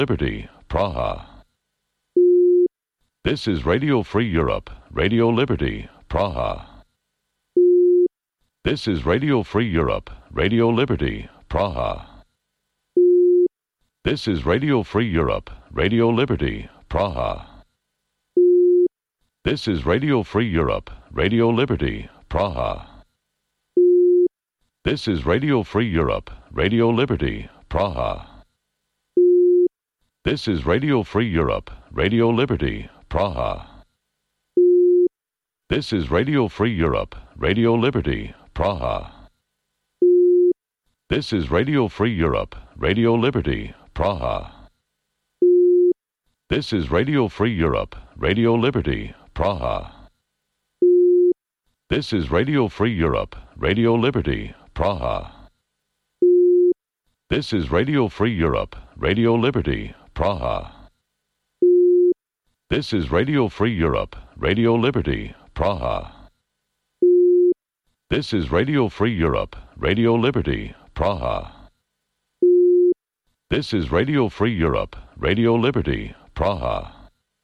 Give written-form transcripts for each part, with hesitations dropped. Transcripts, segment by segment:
Liberty, Praha. This is Radio Free Europe, Radio Liberty, Praha. This is Radio Free Europe, Radio Liberty, Praha. This is Radio Free Europe, Radio Liberty, Praha. This is Radio Free Europe, Radio Liberty, Praha. This is Radio Free Europe, Radio Liberty, Praha. This is Radio Free Europe, Radio Liberty, Praha. This is Radio Free Europe, Radio Liberty, Praha. This is Radio Free Europe, Radio Liberty, Praha. This is Radio Free Europe, Radio Liberty, Praha. This is Radio Free Europe, Radio Liberty, Praha. This is Radio Free Europe, Radio Liberty, Praha. This is Radio Free Europe, Radio Liberty, Praha. This is Radio Free Europe, Radio Liberty, Praha. This is Radio Free Europe, Radio Liberty, Praha.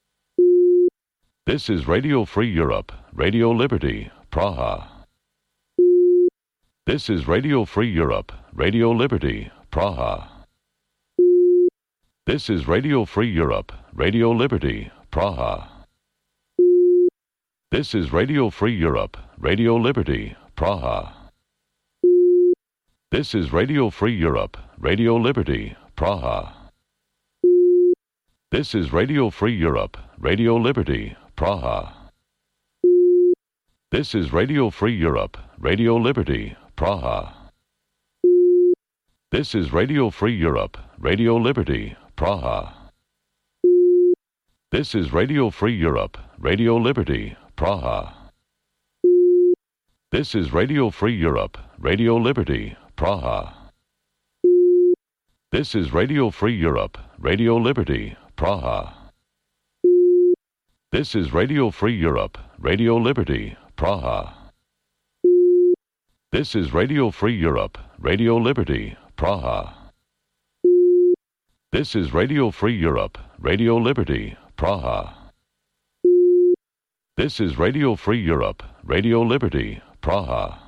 This is Radio Free Europe, Radio Liberty, Praha. This is Radio Free Europe, Radio Liberty, Praha. This is Radio Free Europe, Radio Liberty, Praha. This is Radio Free Europe, Radio Liberty, Praha. This is Radio Free Europe, Radio Liberty, Praha. This is Radio Free Europe, Radio Liberty, Praha. This is Radio Free Europe, Radio Liberty, Praha. This is Radio Free Europe, Radio Liberty, Praha. This is Radio Free Europe, Radio Liberty, Praha. This is Radio Free Europe, Radio Liberty, Praha. This is Radio Free Europe, Radio Liberty, Praha. This is Radio Free Europe, Radio Liberty, Praha. This is Radio Free Europe, Radio Liberty, Praha. This is Radio Free Europe, Radio Liberty, Praha. This is Radio Free Europe, Radio Liberty, Praha.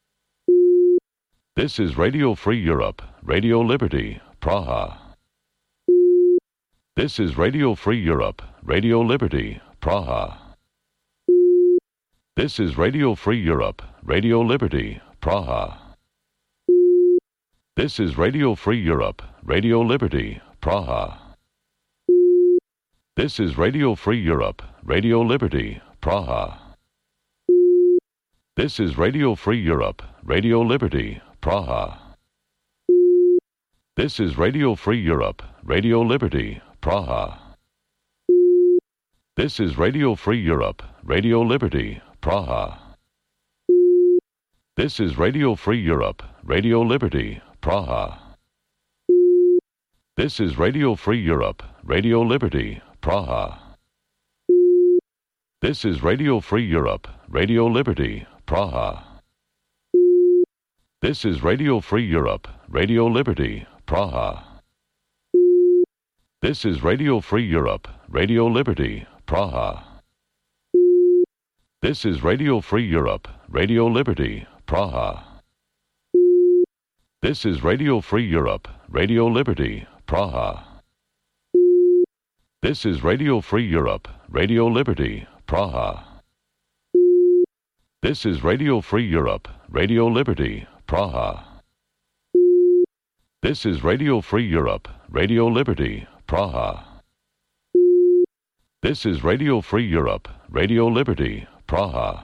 This is Radio Free Europe, Radio Liberty, Praha. This is Radio Free Europe, Radio Liberty, Praha. This is Radio Free Europe, Radio Liberty, Praha. This is Radio Free Europe, Radio Liberty, Praha. This is Radio Free Europe, Radio Liberty, Praha. This is Radio Free Europe, Radio Liberty, Praha. This is Radio Free Europe, Radio Liberty, Praha. This is Radio Free Europe, Radio Liberty, Praha. This is Radio Free Europe, Radio Liberty, Praha. This is Radio Free Europe, Radio Liberty, Praha. This is Radio Free Europe, Radio Liberty, Praha. This is Radio Free Europe, Radio Liberty, Praha. This is Radio Free Europe, Radio Liberty, Praha. This is Radio Free Europe, Radio Liberty, Praha. This is Radio Free Europe, Radio Liberty, Praha. This is Radio Free Europe, Radio Liberty, Praha. This is Radio Free Europe, Radio Liberty, Praha. This is Radio Free Europe, Radio Liberty, Praha. This is Radio Free Europe, Radio Liberty, Praha.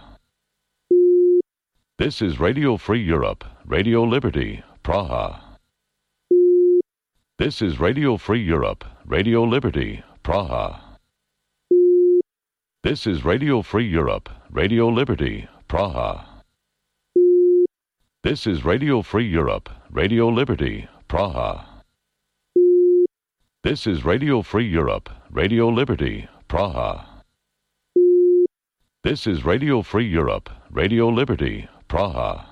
This is Radio Free Europe, Radio Liberty, Praha. This is Radio Free Europe, Radio Liberty, Praha. This is Radio Free Europe, Radio Liberty, Praha. This is Radio Free Europe, Radio Liberty, Praha. This is Radio Free Europe, Radio Liberty, Praha. This is Radio Free Europe, Radio Liberty, Praha.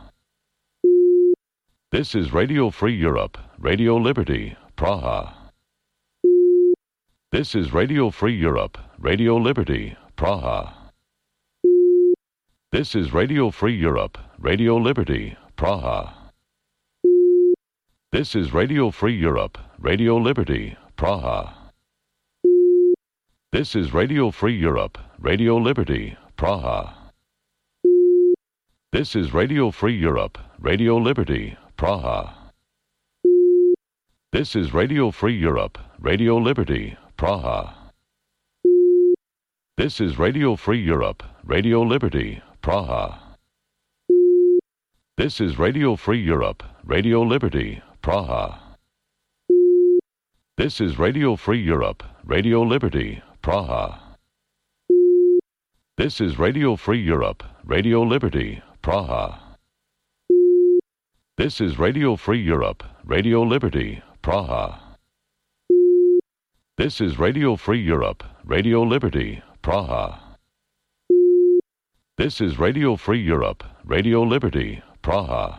This is Radio Free Europe, Radio Liberty, Praha. This is Radio Free Europe, Radio Liberty, Praha. This is Radio Free Europe, Radio Liberty, Praha. This is Radio Free Europe, Radio Liberty, Praha. This is Radio Free Europe, Radio Liberty, Praha. This is Radio Free Europe, Radio Liberty, Praha. This is Radio Free Europe, Radio Liberty, Praha. This is Radio Free Europe, Radio Liberty, Praha. This is Radio Free Europe, Radio Liberty, Praha. This is Radio Free Europe, Radio Liberty, Praha. This is Radio Free Europe, Radio Liberty, Praha. This is Radio Free Europe, Radio Liberty, Praha. This is Radio Free Europe, Radio Liberty, Praha. This is Radio Free Europe, Radio Liberty, Praha.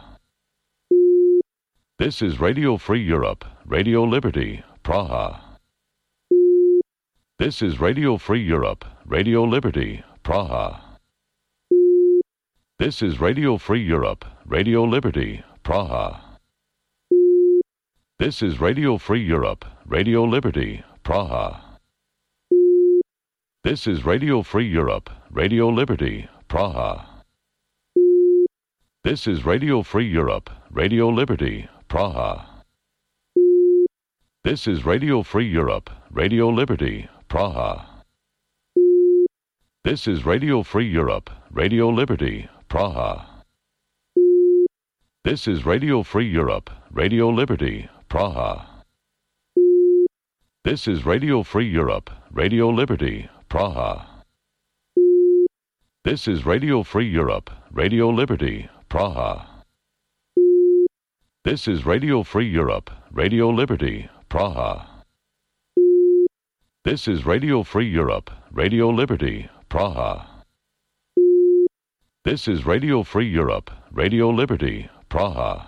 This is Radio Free Europe, Radio Liberty, Praha. This is Radio Free Europe, Radio Liberty, Praha. This is Radio Free Europe, Radio Liberty, Praha. This is Radio Free Europe, Radio Liberty, Praha. This is Radio Free Europe, Radio Liberty, Praha. This is Radio Free Europe, Radio Liberty, Praha. This is Radio Free Europe, Radio Liberty, Praha. This is Radio Free Europe, Radio Liberty, Praha. This is Radio Free Europe, Radio Liberty, Praha. This is Radio Free Europe, Radio Liberty, Praha. This is Radio Free Europe, Radio Liberty, Praha. This is Radio Free Europe, Radio Liberty, Praha. This is Radio Free Europe, Radio Liberty, Praha. This is Radio Free Europe, Radio Liberty, Praha.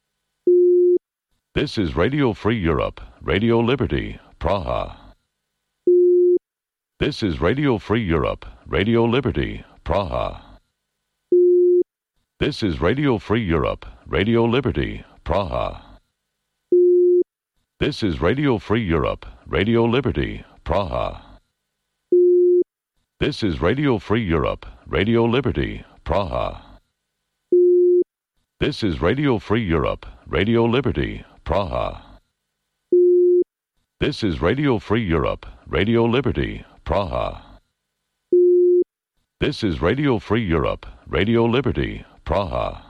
This is Radio Free Europe, Radio Liberty, Praha. This is Radio Free Europe, Radio Liberty, Praha. This is Radio Free Europe, Radio Liberty, Praha. This is Radio Free Europe, Radio Liberty, Praha. This is Radio Free Europe, Radio Liberty, Praha. This is Radio Free Europe, Radio Liberty, Praha. This is Radio Free Europe, Radio Liberty, Praha. This is Radio Free Europe, Radio Liberty, Praha.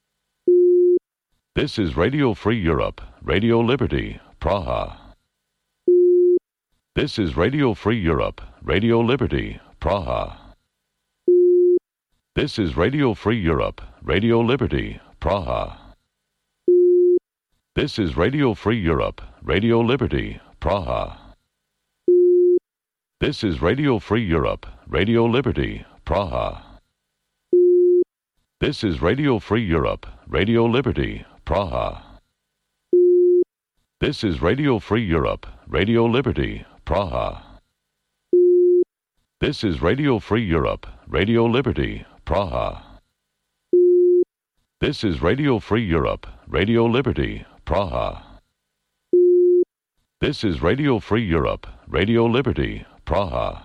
This is Radio Free Europe, Radio Liberty, Praha. This is Radio Free Europe, Radio Liberty, Praha. This is Radio Free Europe, Radio Liberty, Praha. This is Radio Free Europe, Radio Liberty, Praha. This is Radio Free Europe, Radio Liberty, Praha. This is Radio Free Europe, Radio Liberty, Praha. This is Radio Free Europe, Radio Liberty, Praha. This is Radio Free Europe, Radio Liberty, Praha. This is Radio Free Europe, Radio Liberty, Praha. This is Radio Free Europe, Radio Liberty, Praha.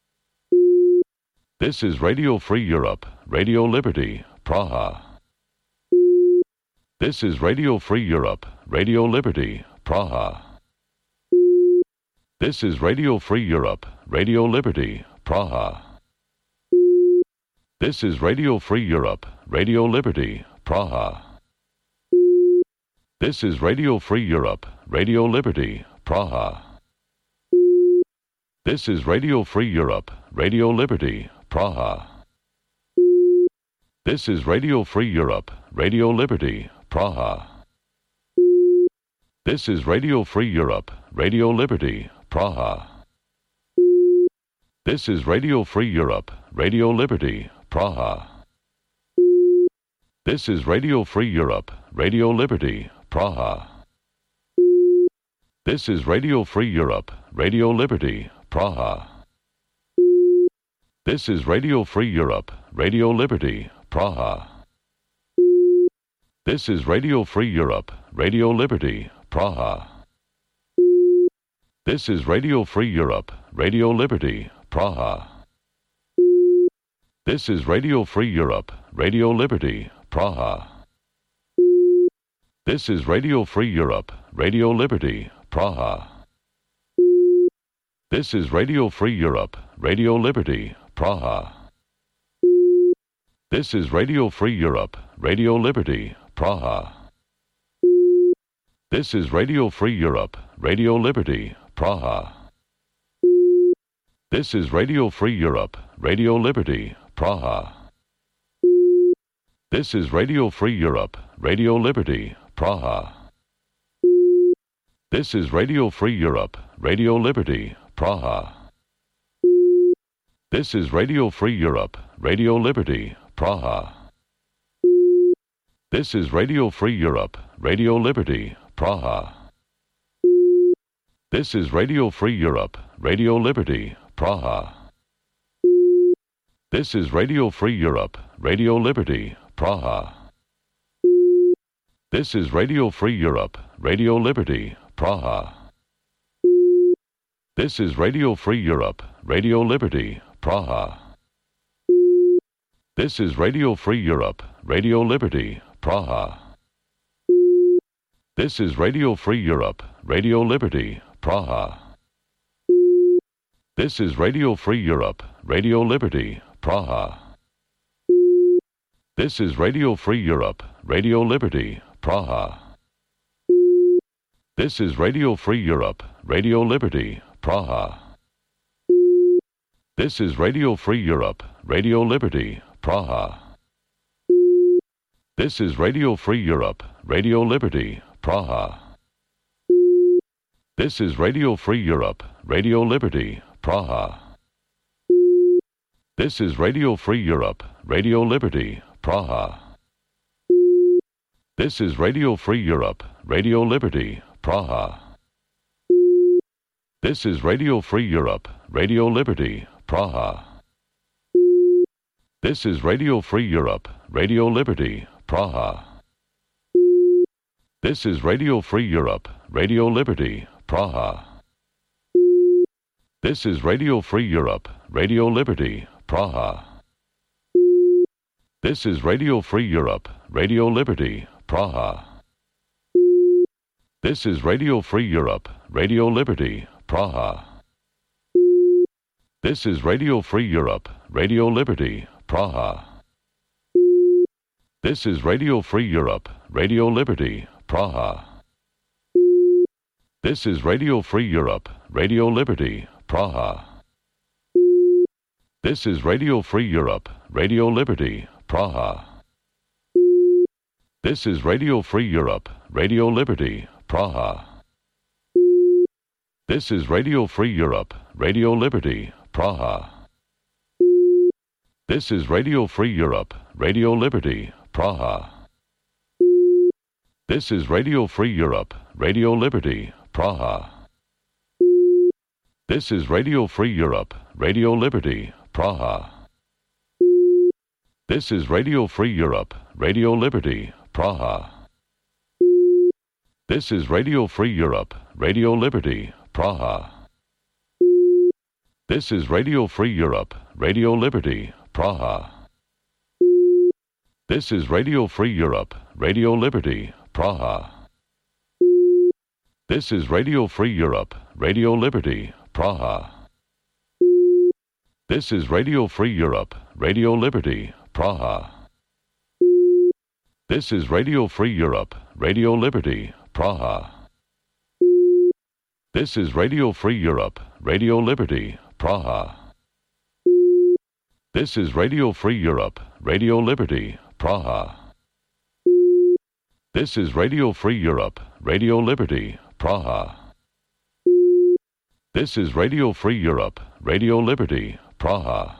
This is Radio Free Europe, Radio Liberty, Praha. This is Radio Free Europe, Radio Liberty, Praha. This is Radio Free Europe, Radio Liberty, Praha. This is Radio Free Europe, Radio Liberty, Praha. This is Radio Free Europe, Radio Liberty, Praha. This is Radio Free Europe, Radio Liberty, Praha. This is Radio Free Europe, Radio Liberty, Praha. This is Radio Free Europe, Radio Liberty, Praha. This is Radio Free Europe, Radio Liberty, Praha. This is Radio Free Europe, Radio Liberty, Praha. This is Radio Free Europe, Radio Liberty, Praha. This is Radio Free Europe, Radio Liberty, Praha. This is Radio Free Europe, Radio Liberty, Praha. This is Radio Free Europe, Radio Liberty, Praha. This is Radio Free Europe, Radio Liberty, Praha. This is Radio Free Europe, Radio Liberty, Praha. This is Radio Free Europe, Radio Liberty, Praha. This is Radio Free Europe, Radio Liberty, Praha. This is Radio Free Europe, Radio Liberty, Praha. This is Radio Free Europe, Radio Liberty, Praha. This is Radio Free Europe, Radio Liberty, Praha. This is Radio Free Europe, Radio Liberty, Praha. This is Radio Free Europe, Radio Liberty, Praha. This is Radio Free Europe, Radio Liberty, Praha. This is Radio Free Europe, Radio Liberty, Praha. This is Radio Free Europe, Radio Liberty, Praha. This is Radio Free Europe, Radio Liberty, Praha. This is Radio Free Europe, Radio Liberty, Praha. This is Radio Free Europe, Radio Liberty, Praha. This is Radio Free Europe, Radio Liberty, Praha. This is Radio Free Europe, Radio Liberty, Praha. This is Radio Free Europe, Radio Liberty, Praha. This is Radio Free Europe, Radio Liberty, Praha. This is Radio Free Europe, Radio Liberty, Praha. This is Radio Free Europe, Radio Liberty, Praha. This is Radio Free Europe, Radio Liberty, Praha. This is Radio Free Europe, Radio Liberty, Praha. This is Radio Free Europe, Radio Liberty, Praha. This is Radio Free Europe, Radio Liberty, Praha. This is Radio Free Europe, Radio Liberty, Praha. This is Radio Free Europe, Radio Liberty, Praha. This is Radio Free Europe, Radio Liberty, Praha. This is Radio Free Europe, Radio Liberty, Praha. This is Radio Free Europe, Radio Liberty, Praha. This is Radio Free Europe, Radio Liberty, Praha. This is Radio Free Europe, Radio Liberty, Praha. This is Radio Free Europe, Radio Liberty, Praha. This is Radio Free Europe, Radio Liberty, Praha. This is Radio Free Europe, Radio Liberty, Praha. This is Radio Free Europe, Radio Liberty, Praha. This is Radio Free Europe, Radio Liberty, Praha. This is Radio Free Europe, Radio Liberty, Praha. This is Radio Free Europe, Radio Liberty, Praha. This is Radio Free Europe, Radio Liberty, Praha. This is Radio Free Europe, Radio Liberty, Praha. This is Radio Free Europe, Radio Liberty, Praha. This is Radio Free Europe, Radio Liberty, Praha. This is Radio Free Europe, Radio Liberty, Praha. This is Radio Free Europe, Radio Liberty, Praha. This is Radio Free Europe, Radio Liberty, Praha. This is Radio Free Europe, Radio Liberty, Praha. This is Radio Free Europe, Radio Liberty, Praha. This is Radio Free Europe, Radio Liberty, Praha. This is Radio Free Europe, Radio Liberty, Praha.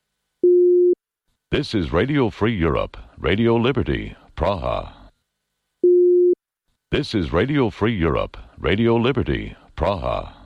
This is Radio Free Europe, Radio Liberty, Praha. This is Radio Free Europe, Radio Liberty, Praha.